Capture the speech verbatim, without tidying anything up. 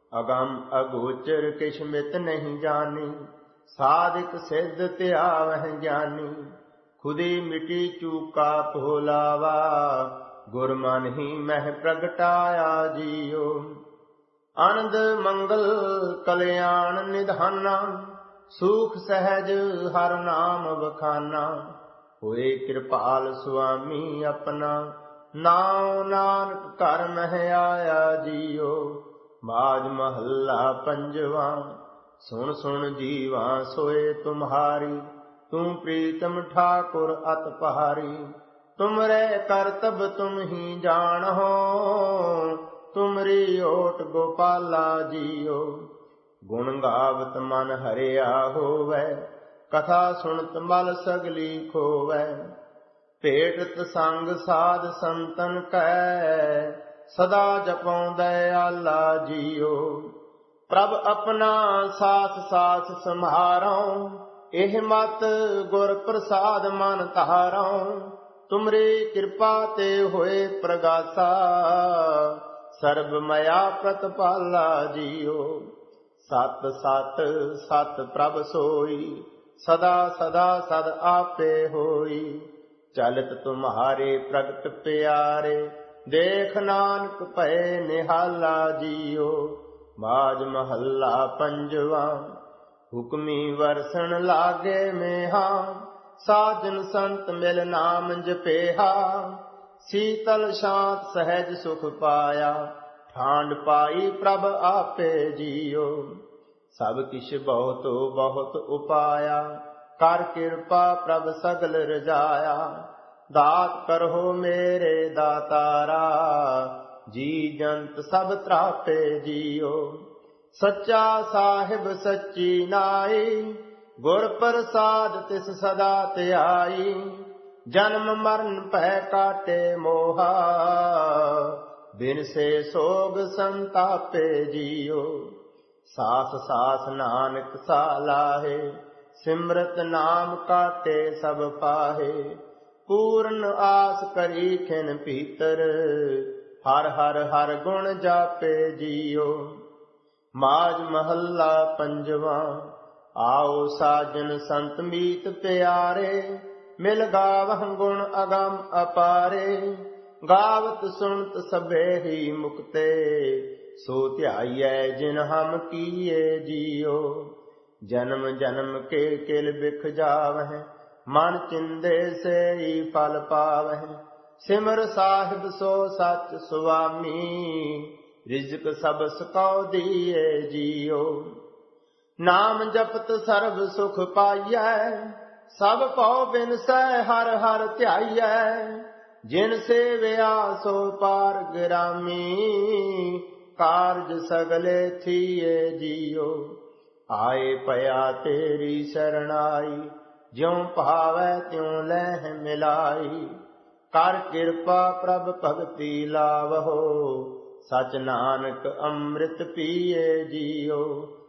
ਅਗੰਮ ਅਗੋਚਰ ਕਿਛ ਮਿਤ ਨਹੀਂ ਜਾਣੀ, ਸਾਧਿਕ ਸਿੱਧ ਧਿਆਵਹਿ ਗਿਆਨੀ। ਖੁਦੀ ਮਿਟੀ ਚੂਕਾ ਭੋਲਾਵਾ, ਗੁਰ ਮਨ ਹੀ ਮਹਿ ਪ੍ਰਗਟਾਇਆ ਜੀਓ। ਆਨੰਦ ਮੰਗਲ ਕਲਿਆਣ ਨਿਧਾਨਾ, ਸੂਖ ਸਹਿਜ ਹਰ ਨਾਮ ਵਖਾਨਾ। ਹੋਏ ਕਿਰਪਾਲ ਸੁਆਮੀ ਆਪਣਾ, ਨਾਉ ਨਾਨਕ ਘਰ ਮਹਿ ਆਇਆ ਜੀਓ। ਬਾਜ ਮਹੱਲਾ ਪੰਜਵਾ। ਸੁਣ ਸੁਣ ਜੀਵਾ ਸੋਏ ਤੁਮਹਾਰੀ, ਤੂੰ ਪ੍ਰੀਤਮ ਠਾਕੁਰ ਅਤ ਪਹਾਰੀ। ਤੁਮਰੇ ਕਰਤਬ ਤੁਮ ਹੀ ਜਾਣਹੁ, ਤੁਮਰੀ ਓਟ ਗੋਪਾਲਾ ਜੀਓ। ਗੁਣ ਗਾਵਤ ਮਨ ਹਰਿਆ ਹੋਵੈ, ਕਥਾ ਸੁਣਤ ਮਲ ਸਗਲੀ ਖੋਵੈ। ਭੇਟਤ ਸੰਗ ਸਾਧ ਸੰਤਨ ਕੈ, ਸਦਾ ਜਪਉ ਦਇਆਲਾ ਜੀਓ। ਪ੍ਰਭ ਆਪਣਾ ਸਾਸ ਸਾਸ ਸੰਭਾਰਉ, ਇਹ ਮਤ ਗੁਰ ਪ੍ਰਸਾਦ ਮਨ ਧਾਰਉ। ਤੁਮਰੀ ਕਿਰਪਾ ਤੇ ਹੋਏ ਪ੍ਰਗਾਸਾ, ਸਰਬ ਮਇਆ ਪ੍ਰਤਪਾਲਾ ਜੀਓ। ਸਤ ਸਤ ਸਤ ਪ੍ਰਭ ਸੋਈ, ਸਦਾ ਸਦਾ ਸਦ ਆਪੇ ਹੋਈ। ਚਲਤ ਤੁਮਹਾਰੇ ਪ੍ਰਗਟ ਪਿਆਰੇ, ਦੇਖ ਨਾਨਕ ਭਏ ਨਿਹਾਲਾ ਜੀਓ। ਬਾਜ ਮਹੱਲਾ ਪੰਜਵਾ। ਹੁਕਮੀ ਵਰਸਣ ਲਾਗੇ ਮੇਹਾ, ਸਾਜਨ ਸੰਤ ਮਿਲ ਨਾਮ ਜਪੇਹਾ। ਸੀਤਲ ਸ਼ਾਂਤ ਸਹਿਜ ਸੁਖ ਪਾਇਆ, ਠਾਂਡ ਪਾਈ ਪ੍ਰਭ ਆਪੇ ਜੀਓ। ਸਭ ਕਿਛ ਬਹੁਤੋ ਬਹੁਤ ਉਪਾਇਆ, ਕਰ ਕਿਰਪਾ ਪ੍ਰਭ ਸਗਲ ਰਜਾਇਆ। ਦਾਤ ਕਰਹੁ ਮੇਰੇ ਦਾਤਾਰਾ, ਜੀ ਜੰਤ ਸਭ ਤਰਾਪੇ ਜੀਓ। ਸੱਚਾ ਸਾਹਿਬ ਸੱਚੀ ਨਾਈ, ਗੁਰ ਪ੍ਰਸਾਦ ਤਿਸ ਸਦਾ ਧਿਆਈ। ਜਨਮ ਮਰਨ ਭੈ ਕਾਟੇ ਮੋਹਾ, ਬਿਨ ਸੇ ਸੋਗ ਸੰਤਾਪੇ ਜੀਓ। ਸਾਸ ਸਾਸ ਨਾਨਕ ਸਾਲਾਹੇ, ਸਿਮਰਤ ਨਾਮ ਕਾਟੇ ਸਭ ਪਾਹੇ। ਪੂਰਨ ਆਸ ਕਰੀ ਖਿਨ ਭੀਤਰ, ਹਰ ਹਰ ਹਰ ਗੁਣ ਜਾਪੇ ਜੀਓ। ਮਾਜ ਮਹੱਲਾ ਪੰਜਵਾ। ਆਓ ਸਾਜਨ ਸੰਤ ਮੀਤ ਪਿਆਰੇ, ਮਿਲ ਗਾਵਹੁ ਗੁਣ ਅਗੰਮ ਅਪਾਰੇ। ਗਾਵਤ ਸੁਣਤ ਸਭੇ ਹੀ ਮੁਕਤੇ, ਸੋ ਧਿਆਈਐ ਜਿਨ ਹਮ ਕੀਏ ਜੀਓ। ਜਨਮ ਜਨਮ ਕੇ ਕਿਲ ਬਿਖ ਜਾਵਹਿ, ਮਨ ਚਿੰਦੇ ਸੇਈ ਫਲ ਪਾਵਹਿ। ਸਿਮਰ ਸਾਹਿਬ ਸੋ ਸੱਚ ਸੁਆਮੀ, ਰਿਜ਼ਕ ਸਭ ਸਕਉ ਦੀਏ ਜੀਓ। ਨਾਮ ਜਪਤ ਸਰਬ ਸੁਖ ਪਾਈਐ, ਸਭ ਭਉ ਬਿਨਸੈ ਹਰ ਹਰ ਧਿਆਈਐ। ਜਿਨ ਸੇਵਿਆ ਸੋ ਪਾਰ ਗ੍ਰਾਮੀ, ਕਾਰਜ ਸਗਲੇ ਥੀਏ ਜੀਓ। ਆਏ ਭਇਆ ਤੇਰੀ ਸਰਣਾਈ, ਜਿਉ ਭਾਵੈ ਤਿਉ ਲੈਹਿ ਮਿਲਾਈ। ਕਰ ਕਿਰਪਾ ਪ੍ਰਭ ਭਗਤੀ ਲਾਵਹੁ, ਸਚ ਨਾਨਕ ਅੰਮ੍ਰਿਤ ਪੀਏ ਜੀਓ।